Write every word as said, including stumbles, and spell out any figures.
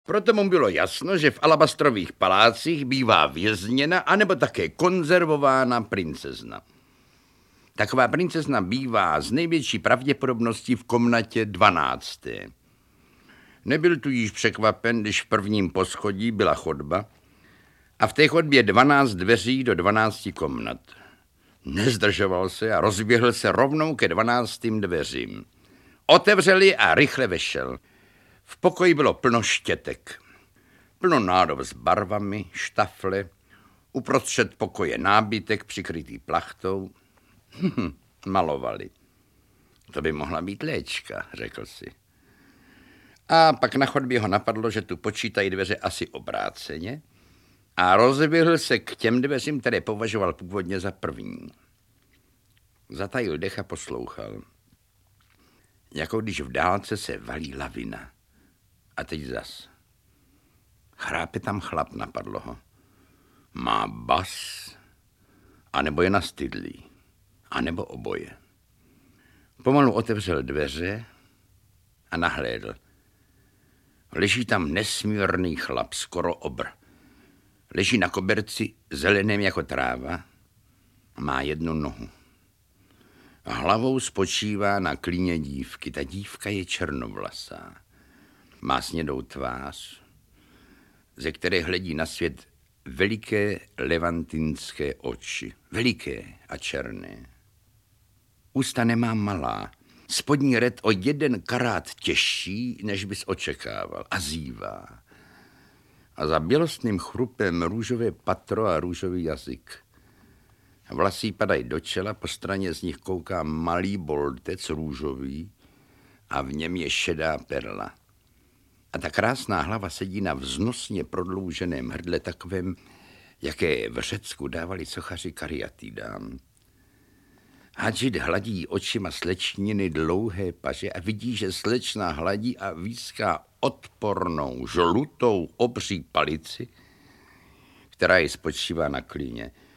Proto mu bylo jasno, že v alabastrových palácích bývá vězněna anebo také konzervována princezna. Taková princezna bývá z největší pravděpodobností v komnatě dvanácté. Nebyl tu již překvapen, když v prvním poschodí byla chodba a v té chodbě dvanáct dveří do dvanácti komnat. Nezdržoval se a rozběhl se rovnou ke dvanáctým dveřím. Otevřel je a rychle vešel. V pokoji bylo plno štětek. Plno nádob s barvami, štafle, uprostřed pokoje nábytek přikrytý plachtou. Hm, malovali. To by mohla být léčka, řekl si. A pak na chodbě ho napadlo, že tu počítají dveře asi obráceně a rozběhl se k těm dveřím, které považoval původně za první. Zatajil dech a poslouchal. Jako když v dálce se valí lavina. A teď zas. Chrápe tam chlap, napadlo ho. Má bas, anebo je nastydlý, anebo oboje. Pomalu otevřel dveře a nahlédl. Leží tam nesmírný chlap, skoro obr. Leží na koberci zeleném jako tráva a má jednu nohu. A hlavou spočívá na klíně dívky. Ta dívka je černovlasá. Má snědou tvář, ze které hledí na svět veliké levantinské oči. Veliké a černé. Ústa nemá malá. Spodní red o jeden karát těžší, než bys očekával. A zívá. A za bělostným chrupem růžové patro a růžový jazyk. Vlasy padají do čela, po straně z nich kouká malý boltec růžový a v něm je šedá perla. A ta krásná hlava sedí na vznosně prodlouženém hrdle takovém, jaké v Řecku dávali sochaři kariatidám. Hadžid hladí očima slečniny dlouhé paže a vidí, že slečna hladí a výská odpornou, žlutou obří palici, která ji spočívá na klíně.